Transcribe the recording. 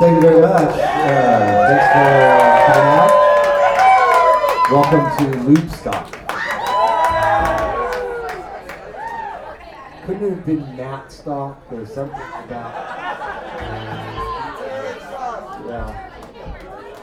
Thank you very much. Thanks for coming out. Welcome to Loopstock. Couldn't it have been Matt Stock or something about? Yeah.